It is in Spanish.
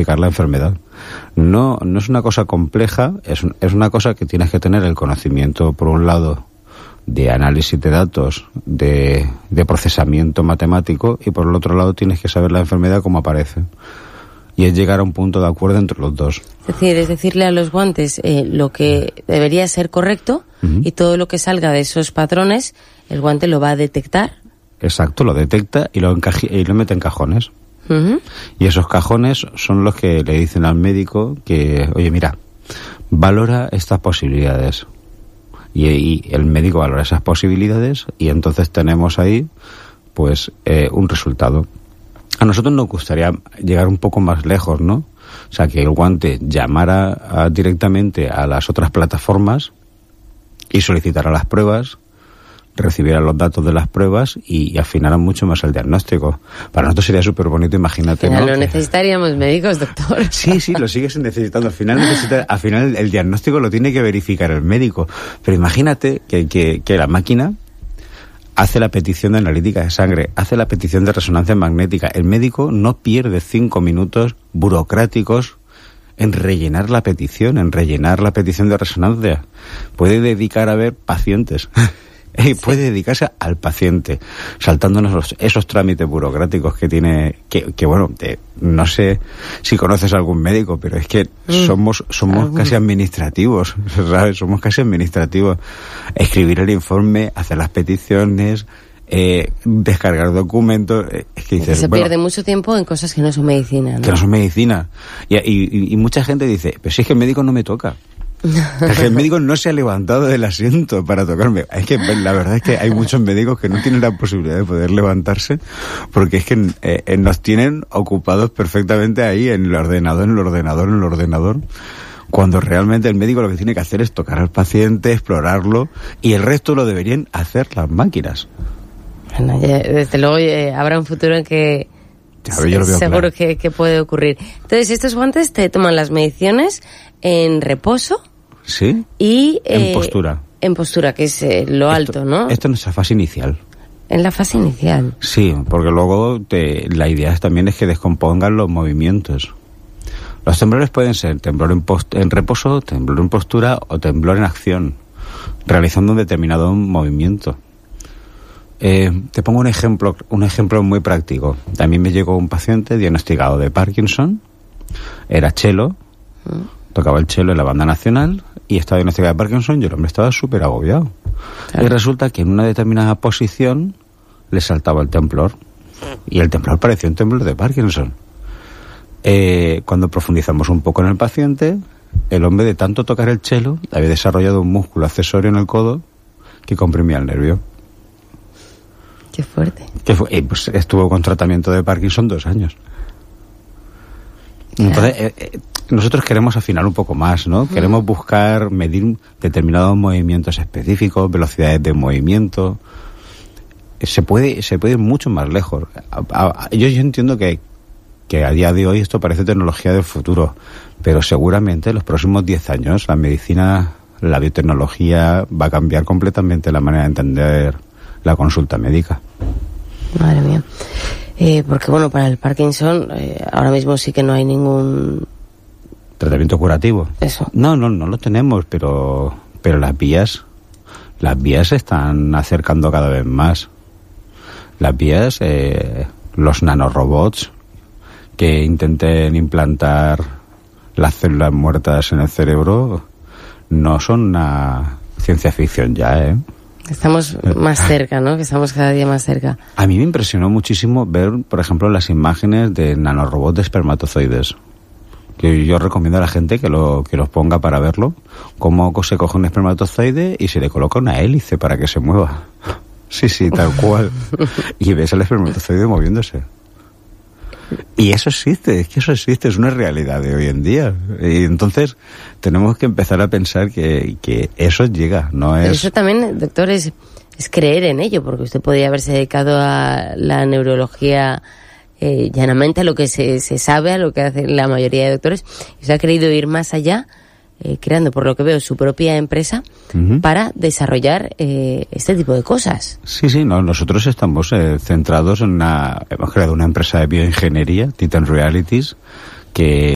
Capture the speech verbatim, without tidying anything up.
diagnosticar la enfermedad. No, no es una cosa compleja, es, un, es una cosa que tienes que tener el conocimiento, por un lado, de análisis de datos, de, de procesamiento matemático, y por el otro lado tienes que saber la enfermedad cómo aparece. Y es llegar a un punto de acuerdo entre los dos. Es decir, es decirle a los guantes eh, lo que debería ser correcto, uh-huh, y todo lo que salga de esos patrones, el guante lo va a detectar. Exacto, lo detecta y lo, encaji- y lo mete en cajones. Uh-huh. Y esos cajones son los que le dicen al médico que, oye, mira, valora estas posibilidades. Y, y el médico valora esas posibilidades y entonces tenemos ahí, pues, eh, un resultado. A nosotros nos gustaría llegar un poco más lejos, ¿no? O sea, que el guante llamara a, directamente a las otras plataformas y solicitara las pruebas, recibiera los datos de las pruebas y, y afinara mucho más el diagnóstico. Para nosotros sería súper bonito, imagínate, ¿no? No necesitaríamos médicos, doctor. Sí, sí, lo sigues necesitando. Al final necesita, al final el, el diagnóstico lo tiene que verificar el médico. Pero imagínate que, que, que la máquina hace la petición de analítica de sangre, hace la petición de resonancia magnética. El médico no pierde cinco minutos burocráticos en rellenar la petición, en rellenar la petición de resonancia. Puede dedicar a ver pacientes. Y puede dedicarse al paciente, saltándonos los, esos trámites burocráticos que tiene, que, que bueno, te, no sé si conoces a algún médico, pero es que mm. somos somos ¿Algún? casi administrativos, ¿sabes? Somos casi administrativos. Escribir el informe, hacer las peticiones, eh, descargar documentos, eh, es que dices, se bueno, pierde mucho tiempo en cosas que no son medicina, ¿no? Que no son medicina. Y, y, y mucha gente dice, pero si es que el médico no me toca. Es que el médico no se ha levantado del asiento para tocarme. Es que la verdad es que hay muchos médicos que no tienen la posibilidad de poder levantarse porque es que eh, nos tienen ocupados perfectamente ahí en el ordenador, en el ordenador, en el ordenador, cuando realmente el médico lo que tiene que hacer es tocar al paciente, explorarlo, y el resto lo deberían hacer las máquinas. Bueno, ya, desde luego eh, habrá un futuro en que claro, yo lo veo seguro claro. que, que puede ocurrir. Entonces, estos guantes te toman las mediciones en reposo. Sí, y en eh, postura. En postura, que es eh, lo esto, alto, ¿no? Esto es nuestra fase inicial. En la fase inicial. Sí, porque luego te, la idea también es que descompongan los movimientos. Los temblores pueden ser temblor en, post, en reposo, temblor en postura o temblor en acción, realizando un determinado movimiento. Eh, te pongo un ejemplo, un ejemplo muy práctico. También me llegó un paciente diagnosticado de Parkinson, era chelo, ¿Mm? tocaba el chelo en la banda nacional y estaba diagnosticado de Parkinson y el hombre estaba súper agobiado. Claro. Y resulta que en una determinada posición le saltaba el temblor y el temblor parecía un temblor de Parkinson. Eh, cuando profundizamos un poco en el paciente, el hombre de tanto tocar el chelo había desarrollado un músculo accesorio en el codo que comprimía el nervio. Qué fuerte. Que fue, eh, pues estuvo con tratamiento de Parkinson dos años. Entonces, eh, eh, nosotros queremos afinar un poco más, ¿no? Uh-huh. Queremos buscar, medir determinados movimientos específicos, velocidades de movimiento. Se puede, se puede ir mucho más lejos. A, a, yo, yo entiendo que, que a día de hoy esto parece tecnología del futuro, pero seguramente en los próximos diez años la medicina, la biotecnología va a cambiar completamente la manera de entender la consulta médica. Madre mía. Eh, porque bueno, para el Parkinson eh, ahora mismo sí que no hay ningún tratamiento curativo. Eso. No, no, no lo tenemos, pero pero las vías las vías se están acercando cada vez más. Las vías, eh, los nanorobots que intenten implantar las células muertas en el cerebro no son una ciencia ficción ya, ¿eh? Estamos más cerca, ¿no? Que estamos cada día más cerca. A mí me impresionó muchísimo ver, por ejemplo, las imágenes de nanorobots de espermatozoides. Que yo recomiendo a la gente que lo que los ponga para verlo. Cómo se coge un espermatozoide y se le coloca una hélice para que se mueva. Sí, sí, tal cual. Y ves al espermatozoide moviéndose. Y eso existe, es que eso existe, es una realidad de hoy en día. Y entonces tenemos que empezar a pensar que, que eso llega, no es... Pero eso también, doctor, es, es creer en ello, porque usted podría haberse dedicado a la neurología eh, llanamente, a lo que se, se sabe, a lo que hace la mayoría de doctores, y usted ha querido ir más allá, eh, creando, por lo que veo, su propia empresa uh-huh. para desarrollar eh, este tipo de cosas. Sí, sí, no, nosotros estamos eh, centrados en una... Hemos creado una empresa de bioingeniería, Titan Realities, que